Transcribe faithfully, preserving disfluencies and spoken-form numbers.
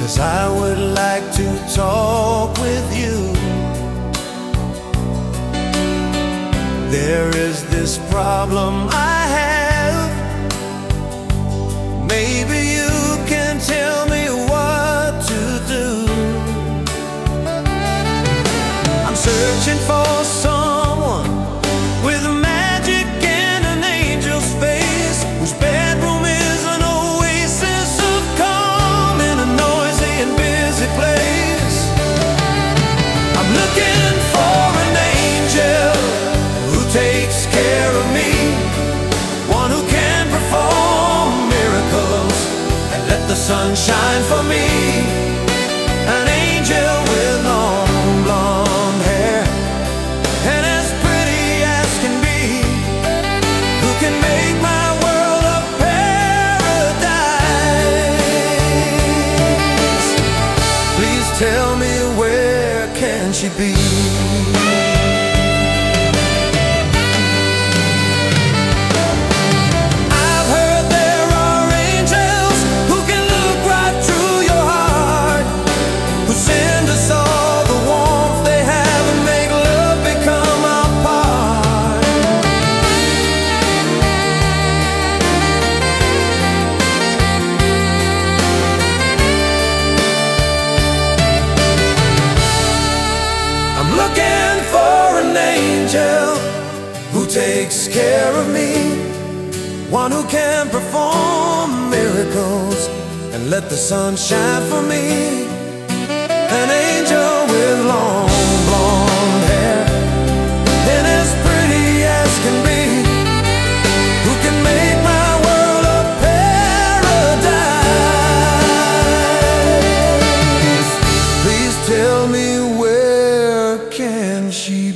'cause I would like to talk with you. There is this problem I have. Maybe you can tell me what to do. I'm searching for someone with magic and an angel's face, whose bedroom is an oasis of calm in a noisy and busy place. I'm looking for an angel who takes care of me, one who can perform miracles and let the sun shine for me. An angel with long blonde hair and as pretty as can be, who can make my world a paradise. Please tell me, where can she be? I'm looking for an angel who takes care of me, one who can perform miracles and let the sun shine for me. An angel with long blonde hair and as pretty as can be, who can make my world a paradise. Please tell me, where can she